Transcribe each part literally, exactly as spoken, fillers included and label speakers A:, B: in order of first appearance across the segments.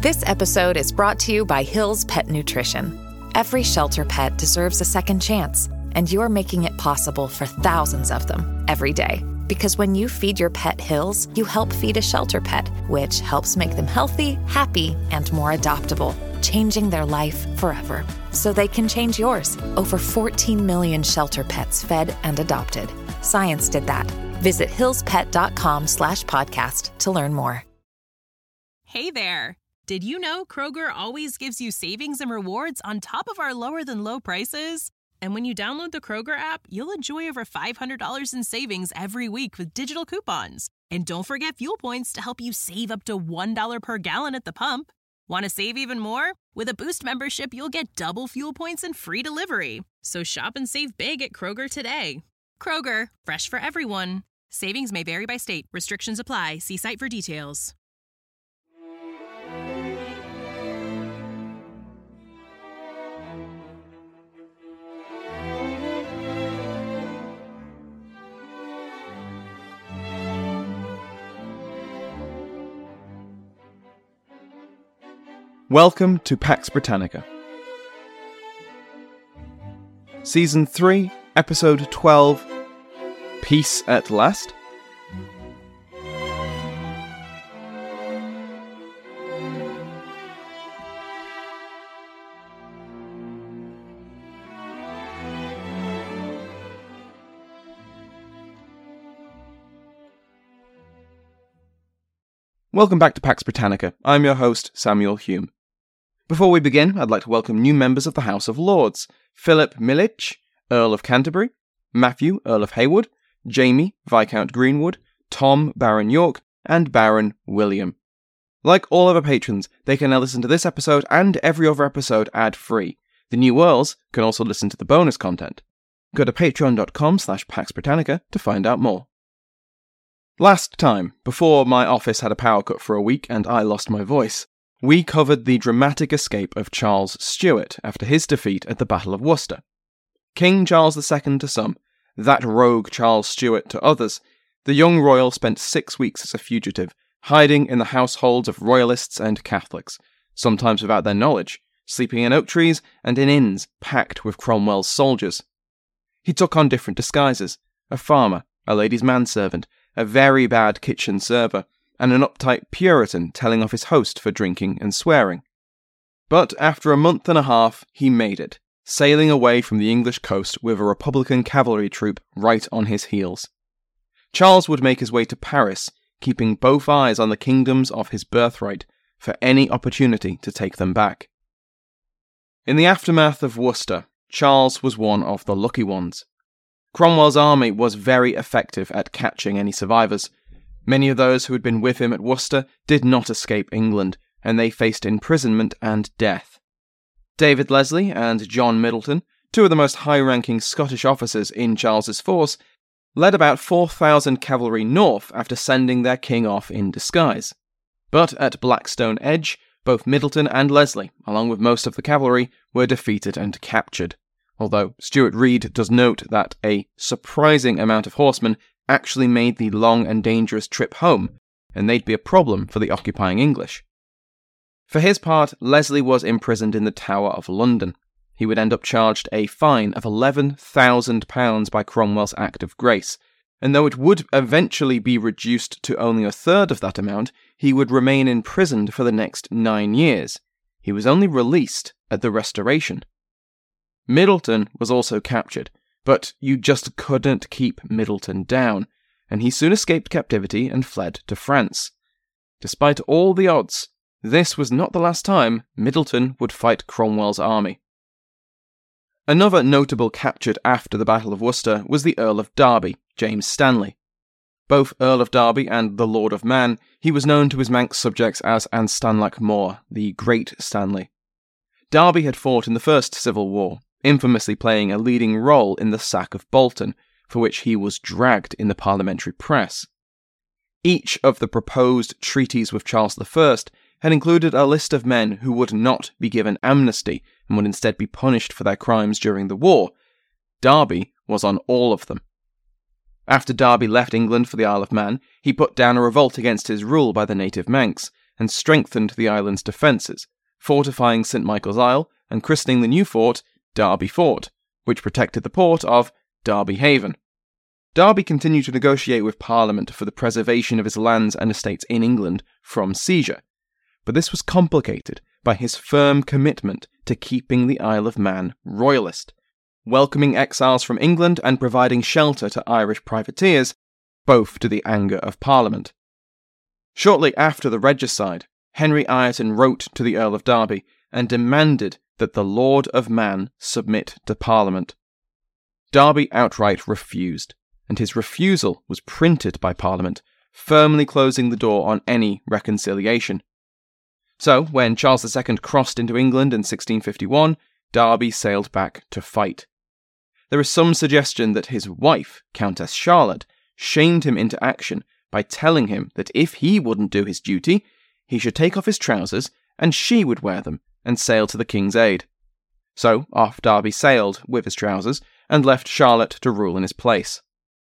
A: This episode is brought to you by Hill's Pet Nutrition. Every shelter pet deserves a second chance, and you're making it possible for thousands of them every day. Because when you feed your pet Hill's, you help feed a shelter pet, which helps make them healthy, happy, and more adoptable, changing their life forever. So they can change yours. Over fourteen million shelter pets fed and adopted. Science did that. Visit hillspet.com slash podcast to learn more.
B: Hey there. Did you know Kroger always gives you savings and rewards on top of our lower than low prices? And when you download the Kroger app, you'll enjoy over five hundred dollars in savings every week with digital coupons. And don't forget fuel points to help you save up to one dollar per gallon at the pump. Want to save even more? With a Boost membership, you'll get double fuel points and free delivery. So shop and save big at Kroger today. Kroger, fresh for everyone. Savings may vary by state. Restrictions apply. See site for details.
C: Welcome to Pax Britannica. Season three, Episode twelve, Peace at Last? Welcome back to Pax Britannica. I'm your host, Samuel Hume. Before we begin, I'd like to welcome new members of the House of Lords: Philip Milich, Earl of Canterbury; Matthew, Earl of Heywood; Jamie, Viscount Greenwood; Tom, Baron York; and Baron William. Like all other patrons, they can now listen to this episode and every other episode ad-free. The new Earls can also listen to the bonus content. Go to patreon.com slash Pax Britannica to find out more. Last time, before my office had a power cut for a week and I lost my voice, we covered the dramatic escape of Charles Stuart after his defeat at the Battle of Worcester. King Charles the Second to some, that rogue Charles Stuart to others, the young royal spent six weeks as a fugitive, hiding in the households of royalists and Catholics, sometimes without their knowledge, sleeping in oak trees and in inns packed with Cromwell's soldiers. He took on different disguises: a farmer, a lady's manservant, a very bad kitchen server, and an uptight Puritan telling off his host for drinking and swearing. But after a month and a half, he made it, sailing away from the English coast with a Republican cavalry troop right on his heels. Charles would make his way to Paris, keeping both eyes on the kingdoms of his birthright for any opportunity to take them back. In the aftermath of Worcester, Charles was one of the lucky ones. Cromwell's army was very effective at catching any survivors. Many of those who had been with him at Worcester did not escape England, and they faced imprisonment and death. David Leslie and John Middleton, two of the most high-ranking Scottish officers in Charles's force, led about four thousand cavalry north after sending their king off in disguise. But at Blackstone Edge, both Middleton and Leslie, along with most of the cavalry, were defeated and captured. Although Stuart Reid does note that a surprising amount of horsemen actually made the long and dangerous trip home, and they'd be a problem for the occupying English. For his part, Leslie was imprisoned in the Tower of London. He would end up charged a fine of eleven thousand pounds by Cromwell's Act of Grace, and though it would eventually be reduced to only a third of that amount, he would remain imprisoned for the next nine years. He was only released at the Restoration. Middleton was also captured, but you just couldn't keep Middleton down, and he soon escaped captivity and fled to France. Despite all the odds, this was not the last time Middleton would fight Cromwell's army. Another notable captured after the Battle of Worcester was the Earl of Derby, James Stanley. Both Earl of Derby and the Lord of Man, he was known to his Manx subjects as An Stanlac Mór, the Great Stanley. Derby had fought in the First Civil War, infamously playing a leading role in the sack of Bolton, for which he was dragged in the parliamentary press. Each of the proposed treaties with Charles the First had included a list of men who would not be given amnesty and would instead be punished for their crimes during the war. Derby was on all of them. After Derby left England for the Isle of Man, he put down a revolt against his rule by the native Manx, and strengthened the island's defences, fortifying Saint Michael's Isle and christening the new fort Derby Fort, which protected the port of Derby Haven. Derby continued to negotiate with Parliament for the preservation of his lands and estates in England from seizure, but this was complicated by his firm commitment to keeping the Isle of Man royalist, welcoming exiles from England and providing shelter to Irish privateers, both to the anger of Parliament. Shortly after the regicide, Henry Ireton wrote to the Earl of Derby and demanded that the Lord of Man submit to Parliament. Derby outright refused, and his refusal was printed by Parliament, firmly closing the door on any reconciliation. So, when Charles the Second crossed into England in sixteen fifty-one, Derby sailed back to fight. There is some suggestion that his wife, Countess Charlotte, shamed him into action by telling him that if he wouldn't do his duty, he should take off his trousers and she would wear them and sail to the king's aid. So, off Derby sailed with his trousers and left Charlotte to rule in his place.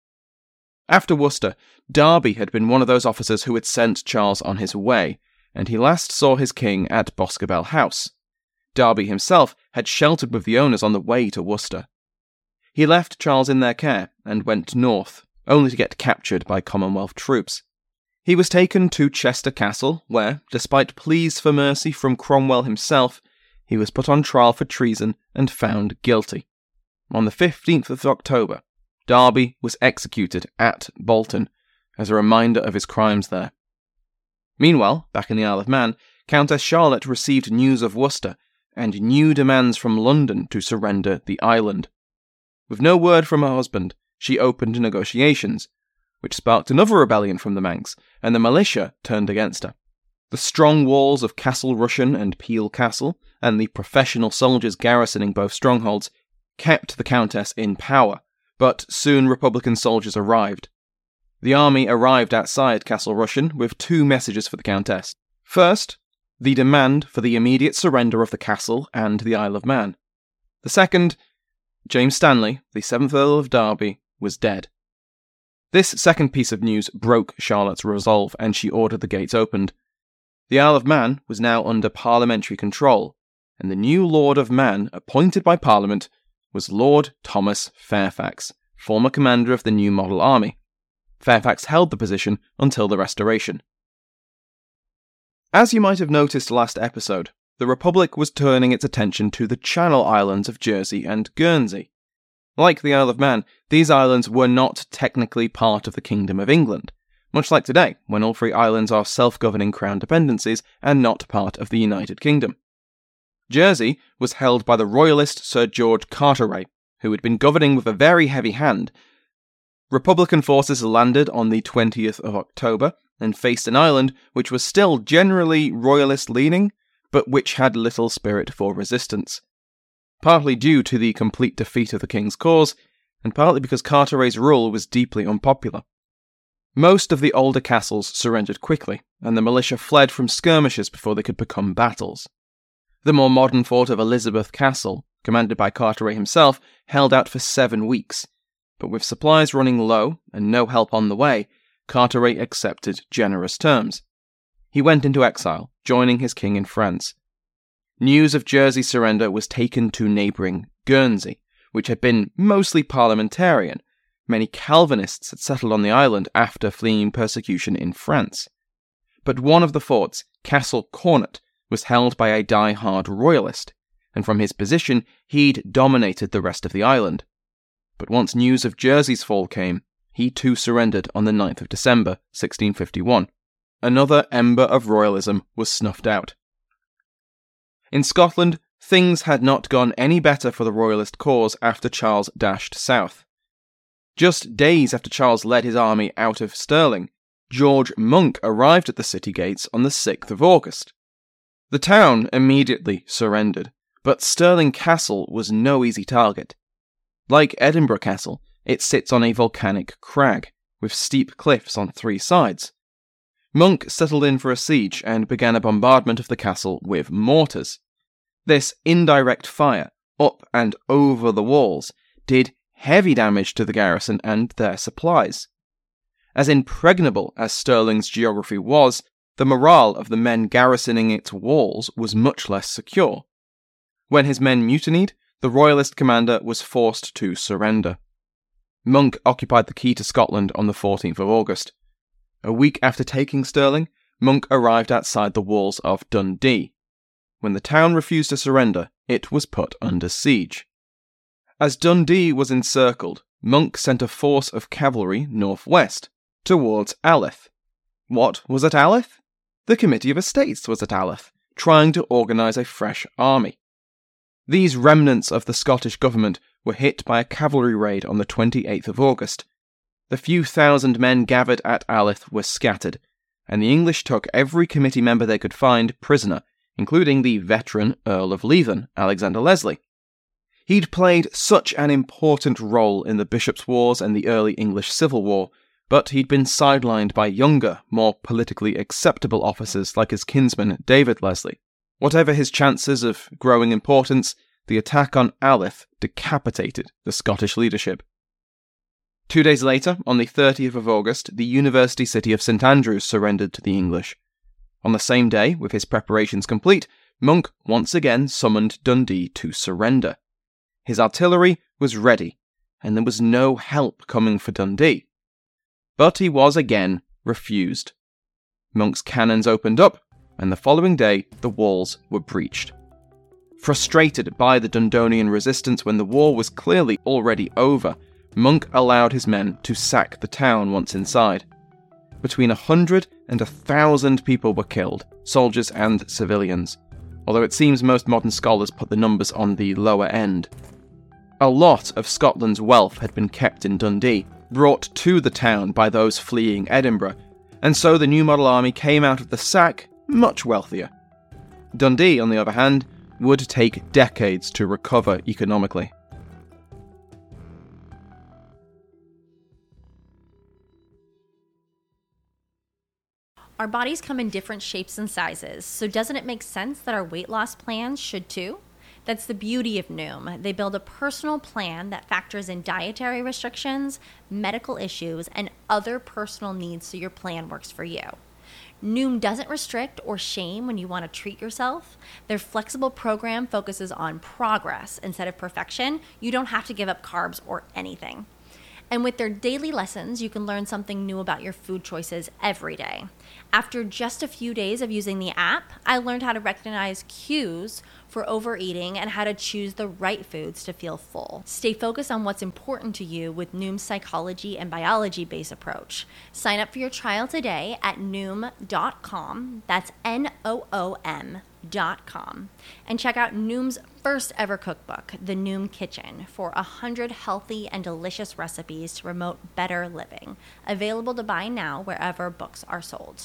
C: After Worcester, Derby had been one of those officers who had sent Charles on his way, and he last saw his king at Boscobel House. Derby himself had sheltered with the owners on the way to Worcester. He left Charles in their care and went north, only to get captured by Commonwealth troops. He was taken to Chester Castle, where, despite pleas for mercy from Cromwell himself, he was put on trial for treason and found guilty. On the fifteenth of October, Derby was executed at Bolton, as a reminder of his crimes there. Meanwhile, back in the Isle of Man, Countess Charlotte received news of Worcester, and new demands from London to surrender the island. With no word from her husband, she opened negotiations, which sparked another rebellion from the Manx, and the militia turned against her. The strong walls of Castle Rushen and Peel Castle, and the professional soldiers garrisoning both strongholds, kept the Countess in power, but soon Republican soldiers arrived. The army arrived outside Castle Rushen with two messages for the Countess. First, the demand for the immediate surrender of the castle and the Isle of Man. The second, James Stanley, the seventh Earl of Derby, was dead. This second piece of news broke Charlotte's resolve, and she ordered the gates opened. The Isle of Man was now under parliamentary control, and the new Lord of Man, appointed by Parliament, was Lord Thomas Fairfax, former commander of the New Model Army. Fairfax held the position until the Restoration. As you might have noticed last episode, the Republic was turning its attention to the Channel Islands of Jersey and Guernsey. Like the Isle of Man, these islands were not technically part of the Kingdom of England, much like today, when all three islands are self-governing crown dependencies and not part of the United Kingdom. Jersey was held by the royalist Sir George Carteret, who had been governing with a very heavy hand. Republican forces landed on the twentieth of October and faced an island which was still generally royalist-leaning, but which had little spirit for resistance. Partly due to the complete defeat of the king's cause, and partly because Carteret's rule was deeply unpopular. Most of the older castles surrendered quickly, and the militia fled from skirmishes before they could become battles. The more modern fort of Elizabeth Castle, commanded by Carteret himself, held out for seven weeks, but with supplies running low and no help on the way, Carteret accepted generous terms. He went into exile, joining his king in France. News of Jersey's surrender was taken to neighbouring Guernsey, which had been mostly parliamentarian. Many Calvinists had settled on the island after fleeing persecution in France. But one of the forts, Castle Cornet, was held by a die-hard royalist, and from his position he'd dominated the rest of the island. But once news of Jersey's fall came, he too surrendered on the ninth of December, sixteen fifty-one. Another ember of royalism was snuffed out. In Scotland, things had not gone any better for the royalist cause after Charles dashed south. Just days after Charles led his army out of Stirling, George Monk arrived at the city gates on the sixth of August. The town immediately surrendered, but Stirling Castle was no easy target. Like Edinburgh Castle, it sits on a volcanic crag, with steep cliffs on three sides. Monk settled in for a siege and began a bombardment of the castle with mortars. This indirect fire, up and over the walls, did heavy damage to the garrison and their supplies. As impregnable as Stirling's geography was, the morale of the men garrisoning its walls was much less secure. When his men mutinied, the royalist commander was forced to surrender. Monk occupied the key to Scotland on the fourteenth of August. A week after taking Stirling, Monk arrived outside the walls of Dundee. When the town refused to surrender, it was put under siege. As Dundee was encircled, Monk sent a force of cavalry northwest, towards Alyth. What was at Alyth? The Committee of Estates was at Alyth, trying to organise a fresh army. These remnants of the Scottish government were hit by a cavalry raid on the twenty-eighth of August. The few thousand men gathered at Alyth were scattered, and the English took every committee member they could find prisoner, including the veteran Earl of Leven, Alexander Leslie. He'd played such an important role in the Bishops' Wars and the early English Civil War, but he'd been sidelined by younger, more politically acceptable officers like his kinsman David Leslie. Whatever his chances of growing importance, the attack on Alyth decapitated the Scottish leadership. Two days later, on the thirtieth of August, the university city of St Andrews surrendered to the English. On the same day, with his preparations complete, Monk once again summoned Dundee to surrender. His artillery was ready, and there was no help coming for Dundee. But he was again refused. Monk's cannons opened up, and the following day the walls were breached. Frustrated by the Dundonian resistance when the war was clearly already over, Monk allowed his men to sack the town once inside. Between a hundred and a thousand people were killed, soldiers and civilians, although it seems most modern scholars put the numbers on the lower end. A lot of Scotland's wealth had been kept in Dundee, brought to the town by those fleeing Edinburgh, and so the new model army came out of the sack much wealthier. Dundee, on the other hand, would take decades to recover economically.
D: Our bodies come in different shapes and sizes, so doesn't it make sense that our weight loss plans should too? That's the beauty of Noom. They build a personal plan that factors in dietary restrictions, medical issues, and other personal needs so your plan works for you. Noom doesn't restrict or shame when you want to treat yourself. Their flexible program focuses on progress instead of perfection. You don't have to give up carbs or anything. And with their daily lessons, you can learn something new about your food choices every day. After just a few days of using the app, I learned how to recognize cues for overeating and how to choose the right foods to feel full. Stay focused on what's important to you with Noom's psychology and biology-based approach. Sign up for your trial today at noom dot com. That's N O O M dot com. And check out Noom's first ever cookbook, The Noom Kitchen, for one hundred healthy and delicious recipes to promote better living. Available to buy now wherever books are sold.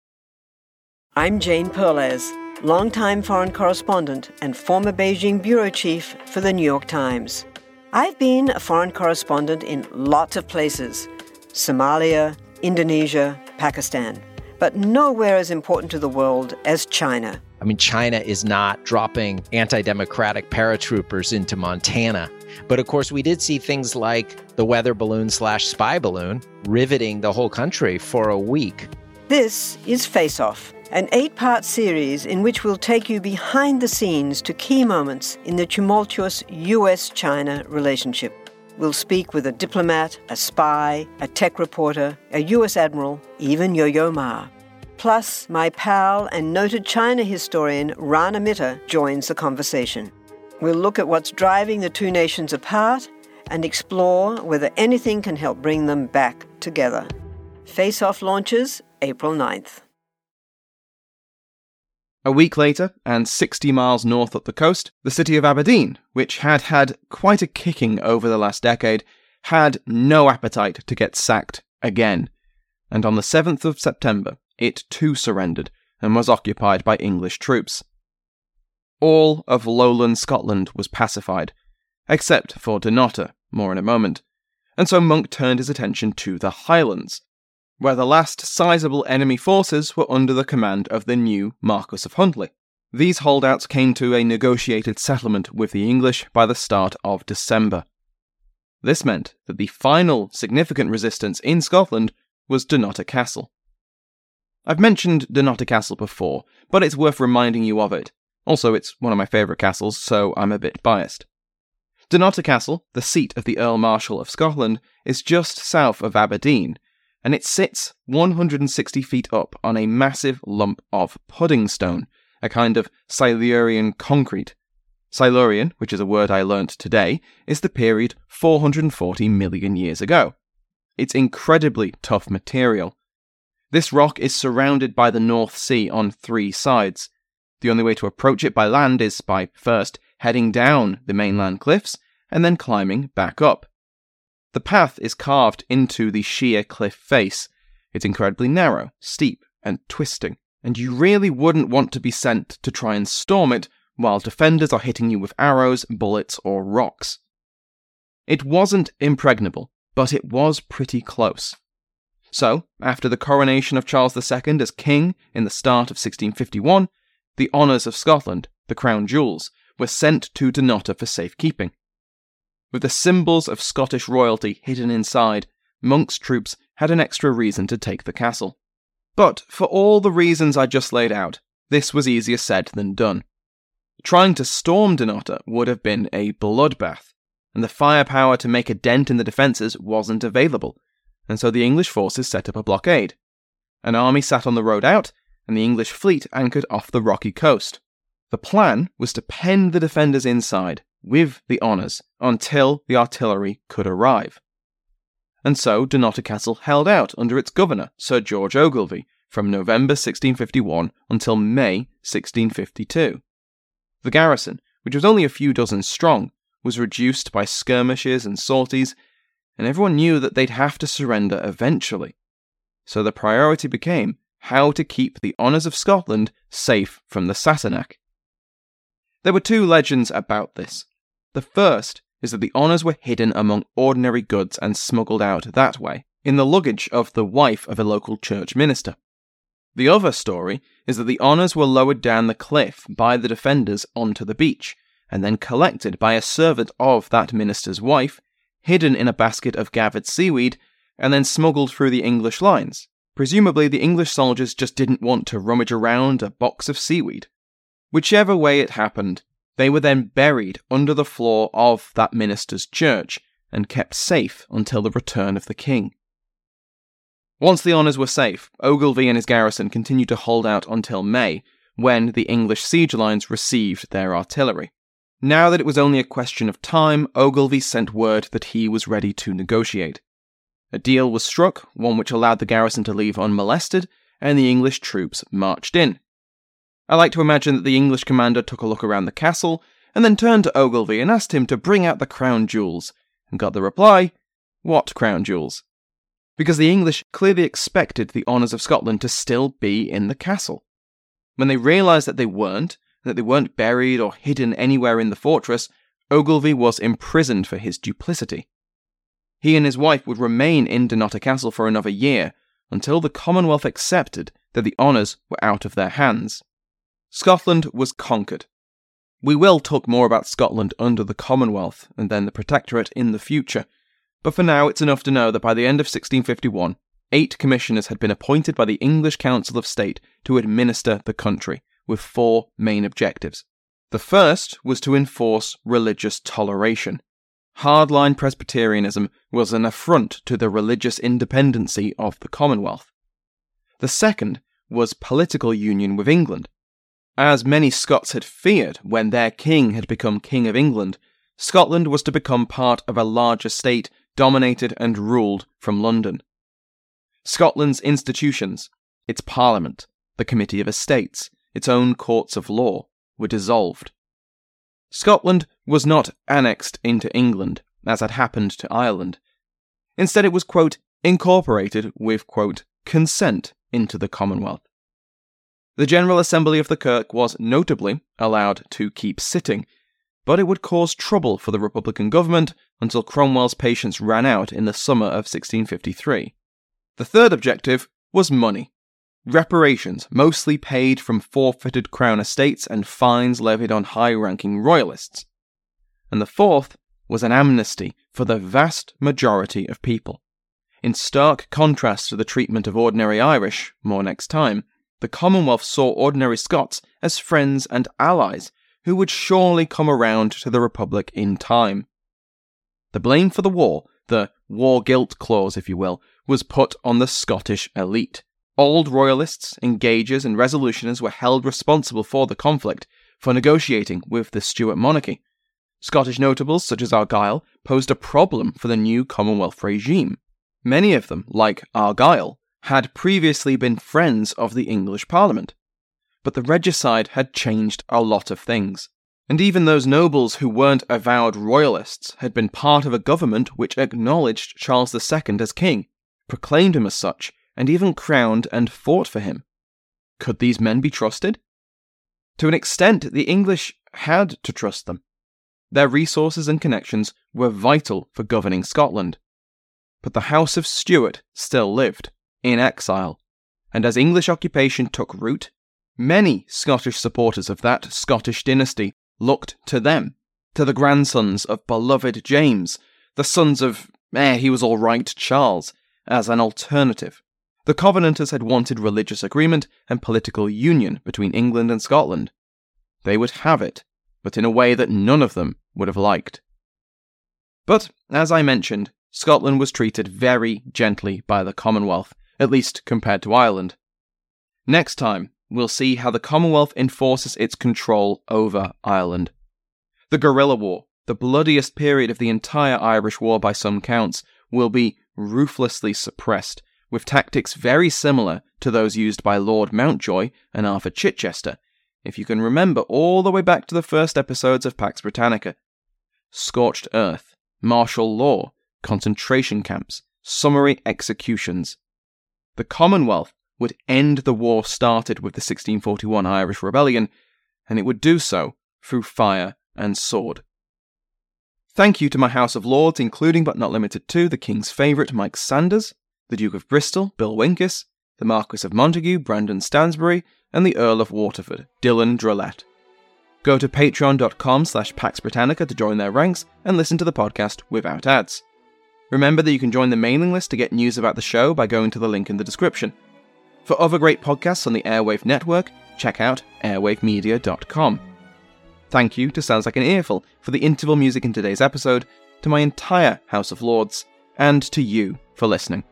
E: I'm Jane Perlez, longtime foreign correspondent and former Beijing bureau chief for the New York Times. I've been a foreign correspondent in lots of places: Somalia, Indonesia, Pakistan, but nowhere as important to the world as China.
F: I mean, China is not dropping anti-democratic paratroopers into Montana. But of course, we did see things like the weather balloon slash spy balloon riveting the whole country for a week.
E: This is Face Off, an eight-part series in which we'll take you behind the scenes to key moments in the tumultuous U S China relationship. We'll speak with a diplomat, a spy, a tech reporter, a U S admiral, even Yo-Yo Ma. Plus, my pal and noted China historian Rana Mitter joins the conversation. We'll look at what's driving the two nations apart and explore whether anything can help bring them back together. Face Off launches April ninth.
C: A week later, and sixty miles north up the coast, the city of Aberdeen, which had had quite a kicking over the last decade, had no appetite to get sacked again. And on the seventh of September, it too surrendered and was occupied by English troops. All of lowland Scotland was pacified, except for Dunnottar, more in a moment, and so Monk turned his attention to the Highlands, where the last sizable enemy forces were under the command of the new Marquess of Huntly. These holdouts came to a negotiated settlement with the English by the start of December. This meant that the final significant resistance in Scotland was Dunnottar Castle. I've mentioned Dunnottar Castle before, but it's worth reminding you of it. Also, it's one of my favourite castles, so I'm a bit biased. Dunnottar Castle, the seat of the Earl Marshal of Scotland, is just south of Aberdeen, and it sits one hundred sixty feet up on a massive lump of pudding stone, a kind of Silurian concrete. Silurian, which is a word I learnt today, is the period four hundred forty million years ago. It's incredibly tough material. This rock is surrounded by the North Sea on three sides. The only way to approach it by land is by first heading down the mainland cliffs and then climbing back up. The path is carved into the sheer cliff face. It's incredibly narrow, steep, and twisting, and you really wouldn't want to be sent to try and storm it while defenders are hitting you with arrows, bullets, or rocks. It wasn't impregnable, but it was pretty close. So, after the coronation of Charles the Second as king in the start of sixteen fifty-one, the honours of Scotland, the crown jewels, were sent to Dunnottar for safekeeping. With the symbols of Scottish royalty hidden inside, Monk's troops had an extra reason to take the castle. But for all the reasons I just laid out, this was easier said than done. Trying to storm Dunnottar would have been a bloodbath, and the firepower to make a dent in the defences wasn't available, and so the English forces set up a blockade. An army sat on the road out, and the English fleet anchored off the rocky coast. The plan was to pen the defenders inside, with the honours, until the artillery could arrive. And so Dunnottar Castle held out under its governor, Sir George Ogilvy, from November sixteen fifty-one until May sixteen fifty-two. The garrison, which was only a few dozen strong, was reduced by skirmishes and sorties, and everyone knew that they'd have to surrender eventually. So the priority became how to keep the honours of Scotland safe from the Sassenach. There were two legends about this. The first is that the honours were hidden among ordinary goods and smuggled out that way, in the luggage of the wife of a local church minister. The other story is that the honours were lowered down the cliff by the defenders onto the beach, and then collected by a servant of that minister's wife, hidden in a basket of gathered seaweed, and then smuggled through the English lines. Presumably the English soldiers just didn't want to rummage around a box of seaweed. Whichever way it happened, they were then buried under the floor of that minister's church, and kept safe until the return of the king. Once the honours were safe, Ogilvy and his garrison continued to hold out until May, when the English siege lines received their artillery. Now that it was only a question of time, Ogilvy sent word that he was ready to negotiate. A deal was struck, one which allowed the garrison to leave unmolested, and the English troops marched in. I like to imagine that the English commander took a look around the castle, and then turned to Ogilvy and asked him to bring out the crown jewels, and got the reply, "What crown jewels?" Because the English clearly expected the honours of Scotland to still be in the castle. When they realised that they weren't, and that they weren't buried or hidden anywhere in the fortress, Ogilvy was imprisoned for his duplicity. He and his wife would remain in Dunnottar Castle for another year, until the Commonwealth accepted that the honours were out of their hands. Scotland was conquered. We will talk more about Scotland under the Commonwealth and then the Protectorate in the future, but for now it's enough to know that by the end of sixteen fifty-one, eight commissioners had been appointed by the English Council of State to administer the country, with four main objectives. The first was to enforce religious toleration. Hardline Presbyterianism was an affront to the religious independency of the Commonwealth. The second was political union with England. As many Scots had feared when their king had become King of England, Scotland was to become part of a larger state dominated and ruled from London. Scotland's institutions, its parliament, the Committee of Estates, its own courts of law, were dissolved. Scotland was not annexed into England, as had happened to Ireland. Instead it was, quote, incorporated with, quote, consent into the Commonwealth. The General Assembly of the Kirk was notably allowed to keep sitting, but it would cause trouble for the Republican government until Cromwell's patience ran out in the summer of sixteen fifty-three. The third objective was money. Reparations, mostly paid from forfeited crown estates and fines levied on high-ranking royalists. And the fourth was an amnesty for the vast majority of people. In stark contrast to the treatment of ordinary Irish, more next time, the Commonwealth saw ordinary Scots as friends and allies who would surely come around to the Republic in time. The blame for the war, the war guilt clause if you will, was put on the Scottish elite. Old royalists, engagers and resolutioners were held responsible for the conflict, for negotiating with the Stuart monarchy. Scottish notables such as Argyll posed a problem for the new Commonwealth regime. Many of them, like Argyll, had previously been friends of the English Parliament. But the regicide had changed a lot of things. And even those nobles who weren't avowed royalists had been part of a government which acknowledged Charles the Second as king, proclaimed him as such, and even crowned and fought for him. Could these men be trusted? To an extent, the English had to trust them. Their resources and connections were vital for governing Scotland. But the House of Stuart still lived, in exile, and as English occupation took root, many Scottish supporters of that Scottish dynasty looked to them, to the grandsons of beloved James, the sons of, eh, he was all right, Charles, as an alternative. The Covenanters had wanted religious agreement and political union between England and Scotland. They would have it, but in a way that none of them would have liked. But, as I mentioned, Scotland was treated very gently by the Commonwealth, at least compared to Ireland. Next time, we'll see how the Commonwealth enforces its control over Ireland. The Guerrilla War, the bloodiest period of the entire Irish War by some counts, will be ruthlessly suppressed, with tactics very similar to those used by Lord Mountjoy and Arthur Chichester, if you can remember all the way back to the first episodes of Pax Britannica. Scorched earth, martial law, concentration camps, summary executions. The Commonwealth would end the war started with the sixteen forty-one Irish Rebellion, and it would do so through fire and sword. Thank you to my House of Lords, including but not limited to the King's favourite Mike Sanders, the Duke of Bristol, Bill Winkus, the Marquis of Montague, Brandon Stansbury, and the Earl of Waterford, Dylan Drolet. Go to patreon.com slash Pax Britannica to join their ranks and listen to the podcast without ads. Remember that you can join the mailing list to get news about the show by going to the link in the description. For other great podcasts on the Airwave Network, check out airwave media dot com. Thank you to Sounds Like an Earful for the interval music in today's episode, to my entire House of Lords, and to you for listening.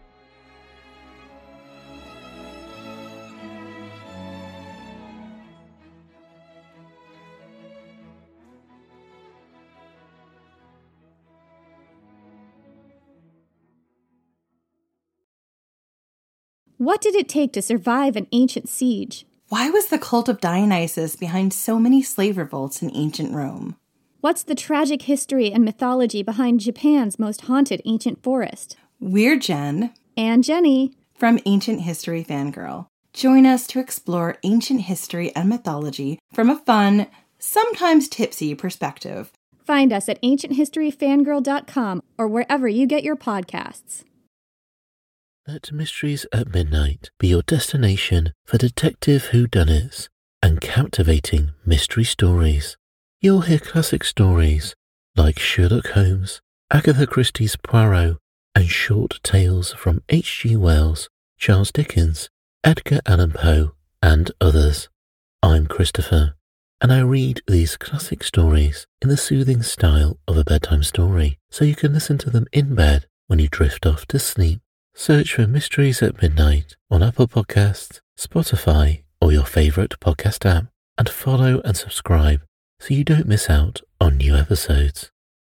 G: What did it take to survive an ancient siege?
H: Why was the cult of Dionysus behind so many slave revolts in ancient Rome?
G: What's the tragic history and mythology behind Japan's most haunted ancient forest?
H: We're Jen.
G: And Jenny.
H: From Ancient History Fangirl. Join us to explore ancient history and mythology from a fun, sometimes tipsy perspective.
G: Find us at ancient history fangirl dot com or wherever you get your podcasts.
I: Let Mysteries at Midnight be your destination for detective whodunits and captivating mystery stories. You'll hear classic stories like Sherlock Holmes, Agatha Christie's Poirot, and short tales from H G Wells, Charles Dickens, Edgar Allan Poe, and others. I'm Christopher, and I read these classic stories in the soothing style of a bedtime story, so you can listen to them in bed when you drift off to sleep. Search for Mysteries at Midnight on Apple Podcasts, Spotify, or your favourite podcast app, and follow and subscribe so you don't miss out on new episodes.